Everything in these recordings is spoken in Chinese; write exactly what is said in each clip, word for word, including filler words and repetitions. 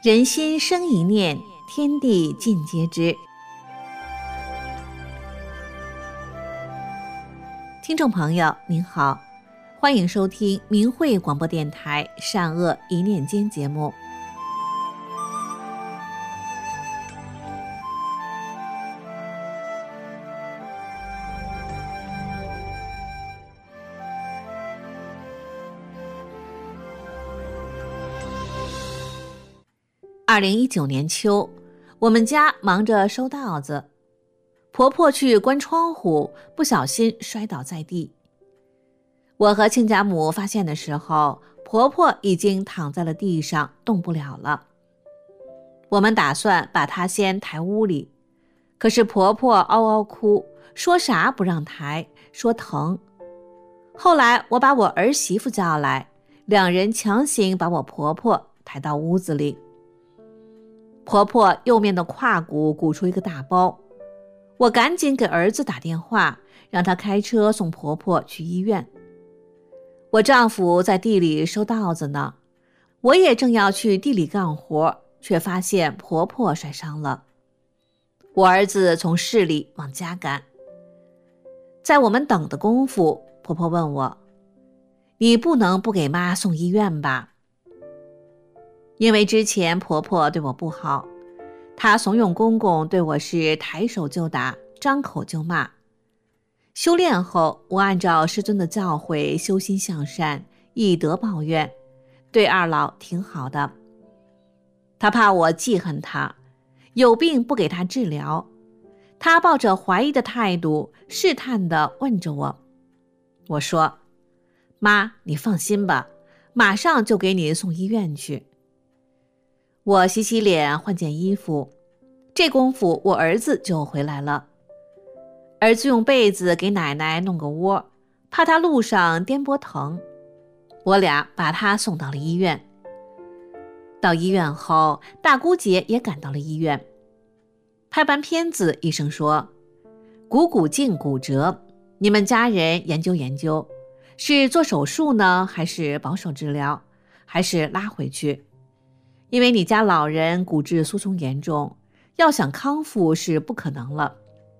人心生一念，天地尽皆知。听众朋友您好，欢迎收听明慧广播电台善恶一念间节目。二零一九年秋，我们家忙着收稻子，婆婆去关窗户，不小心摔倒在地。我和亲家母发现的时候，婆婆已经躺在了地上，动不了了。我们打算把她先抬屋里，可是婆婆嗷嗷哭，说啥不让抬，说疼。后来我把我儿媳妇叫来，两人强行把我婆婆抬到屋子里。婆婆右面的胯骨鼓出一个大包，我赶紧给儿子打电话，让他开车送婆婆去医院。我丈夫在地里收稻子呢，我也正要去地里干活，却发现婆婆摔伤了。我儿子从市里往家赶，在我们等的功夫，婆婆问我：“你不能不给妈送医院吧？”因为之前婆婆对我不好，她怂恿公公对我是抬手就打，张口就骂。修炼后，我按照师尊的教诲修心向善，以德报怨，对二老挺好的。他怕我记恨他，有病不给他治疗，他抱着怀疑的态度，试探地问着我。我说：“妈，你放心吧，马上就给你送医院去。”我洗洗脸，换件衣服，这功夫我儿子就回来了。儿子用被子给奶奶弄个窝，怕他路上颠簸疼。我俩把他送到了医院。到医院后，大姑姐也赶到了医院。拍完片子，医生说：“股骨颈骨折，你们家人研究研究，是做手术呢，还是保守治疗，还是拉回去？因为你家老人骨质疏松严重，要想康复是不可能了。”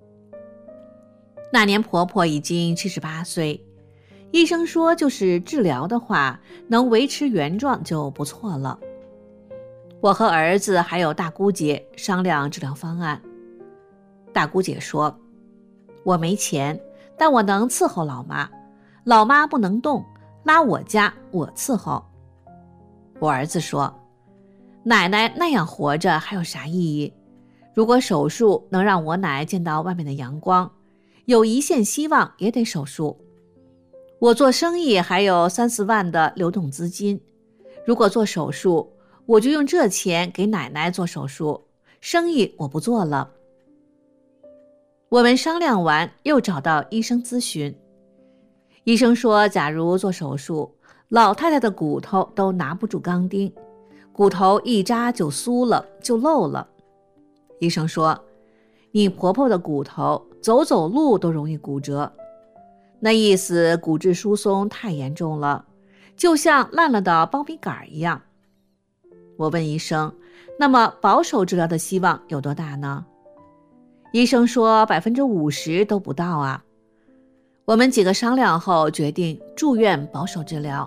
那年婆婆已经七十八岁，医生说就是治疗的话，能维持原状就不错了。我和儿子还有大姑姐商量治疗方案。大姑姐说：“我没钱，但我能伺候老妈，老妈不能动，拉我家我伺候。”我儿子说：“奶奶那样活着还有啥意义？如果手术能让我奶见到外面的阳光，有一线希望也得手术。我做生意还有三四万的流动资金，如果做手术，我就用这钱给奶奶做手术，生意我不做了。”我们商量完，又找到医生咨询。医生说，假如做手术，老太太的骨头都拿不住钢钉，骨头一扎就酥了，就漏了。医生说，你婆婆的骨头走走路都容易骨折，那意思骨质疏松太严重了，就像烂了的苞米杆一样。我问医生，那么保守治疗的希望有多大呢？医生说 百分之五十 都不到啊。我们几个商量后决定住院保守治疗。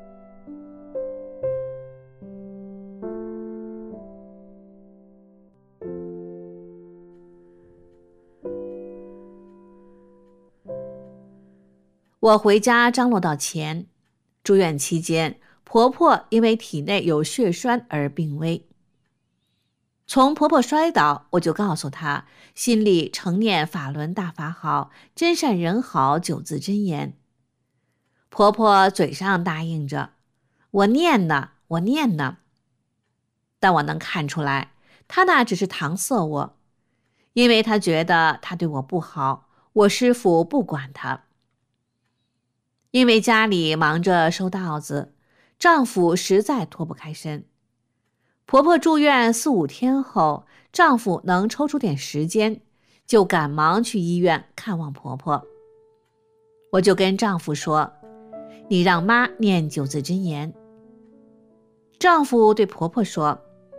我回家张罗到钱，住院期间，婆婆因为体内有血栓而病危。从婆婆摔倒，我就告诉她，心里常念法轮大法好，真善人好九字真言。婆婆嘴上答应着，我念呢，我念呢。但我能看出来，她那只是搪塞我，因为她觉得她对我不好，我师父不管她。因为家里忙着收稻子，丈夫实在脱不开身。婆婆住院四五天后，丈夫能抽出点时间，就赶忙去医院看望婆婆。我就跟丈夫说：“你让妈念九字真言。”丈夫对婆婆说：“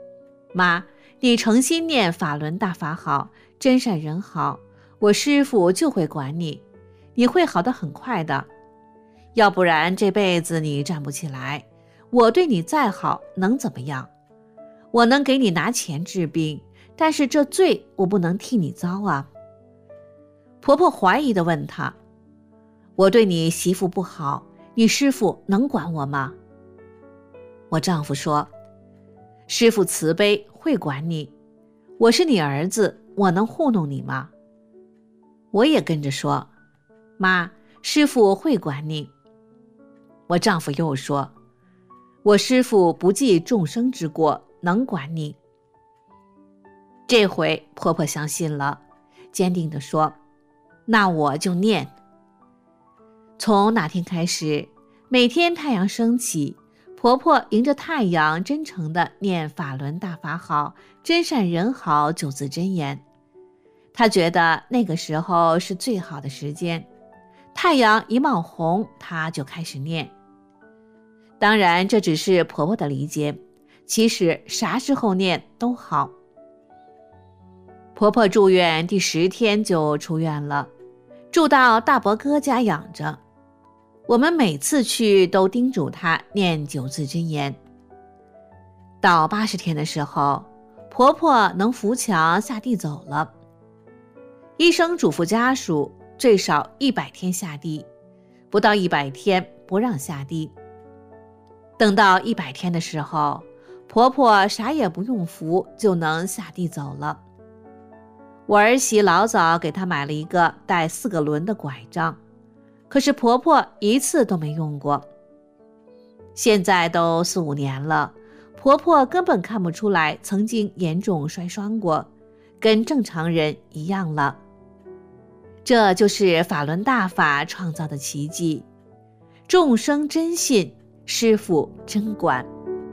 妈，你诚心念法轮大法好，真善人好，我师父就会管你，你会好得很快的。要不然这辈子你站不起来，我对你再好能怎么样？我能给你拿钱治病，但是这罪我不能替你遭啊。婆婆怀疑地问她，我对你媳妇不好，你师父能管我吗？我丈夫说，师父慈悲，会管你，我是你儿子，我能糊弄你吗？我也跟着说，妈，师父会管你。我丈夫又说，我师父不计众生之过，能管你。这回婆婆相信了，坚定地说，那我就念。从那天开始，每天太阳升起，婆婆迎着太阳真诚地念法轮大法好，真善人好九字真言。她觉得那个时候是最好的时间，太阳一冒红，她就开始念。当然这只是婆婆的理解，其实啥时候念都好。婆婆住院第十天就出院了，住到大伯哥家养着。我们每次去都叮嘱她念九字真言。到八十天的时候，婆婆能扶墙下地走了。医生嘱咐家属最少一百天下地，不到一百天不让下地。等到一百天的时候，婆婆啥也不用扶就能下地走了。我儿媳老早给她买了一个带四个轮的拐杖，可是婆婆一次都没用过。现在都四五年了，婆婆根本看不出来曾经严重摔伤过，跟正常人一样了。这就是法轮大法创造的奇迹，众生真信，师父真管。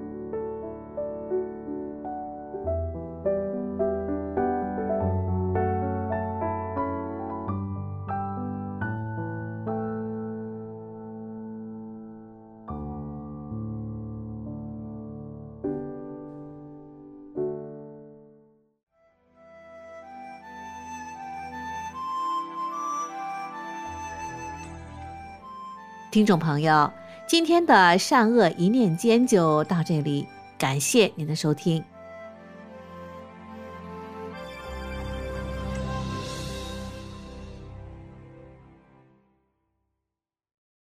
听众朋友，今天的善恶一念间就到这里，感谢您的收听。